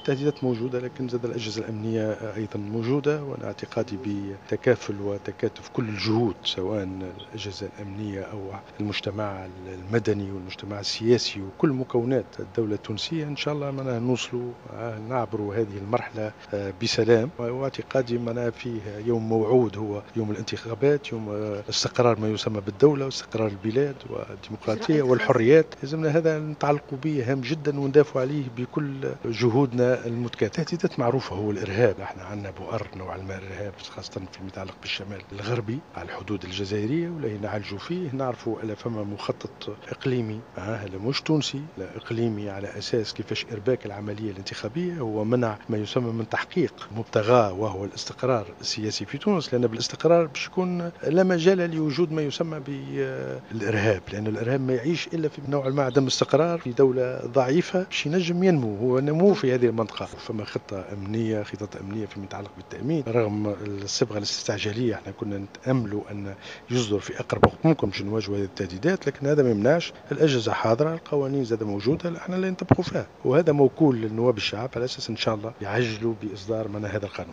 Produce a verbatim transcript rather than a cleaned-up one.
التهديدات موجودة، لكن زاد الأجهزة الأمنية أيضا موجودة، وأنا اعتقادي بتكافل وتكاتف كل الجهود سواء الأجهزة الأمنية أو المجتمع المدني والمجتمع السياسي وكل مكونات الدولة التونسية. إن شاء الله معناها نوصلوا نعبروا هذه المرحلة بسلام، واعتقادي معناها فيه يوم موعود هو يوم الانتخابات، يوم استقرار ما يسمى بالدولة واستقرار البلاد والديمقراطية والحريات. لازمنا هذا نتعلقوا به هام جدا وندافع عليه بكل جهودنا المتكاتفة. تهديدات معروفة، هو الإرهاب، احنا عندنا بؤر نوعا ما الإرهاب خاصة فيما يتعلق بالشمال الغربي على الحدود الجزائرية، ولا نعالجوا فيه. نعرفوا ألا فما مخطط إقليمي هذا مش تونسي، لا إقليمي، على أساس كيفاش إرباك العملية الانتخابية هو منع ما يسمى من تحقيق مبتغاه وهو الاستقرار السياسي في تونس، لأن بالاستقرار باش يكون لا مجال لوجود ما يسمى بالإرهاب، لأن الإرهاب ما يعيش إلا في نوع ما عدم استقرار في دولة ضعيفة باش ينجم ينمو. هو نمو في هذه المنطقة، فما خطة أمنية خطط أمنية فيما يتعلق بالتأمين، رغم الصبغة الاستعجالية احنا كنا نتأملوا أن يصدر في أقرب وقت ممكن باش نواجهوا هذه التهديدات، لكن هذا ما يمنعش الأجهزة حاضرة، القوانين زادة موجودة، احنا لا نطبقوا فيها، وهذا موكول للنواب الشعب على أساس إن شاء الله يعجلوا بإصدار من هذا القانون.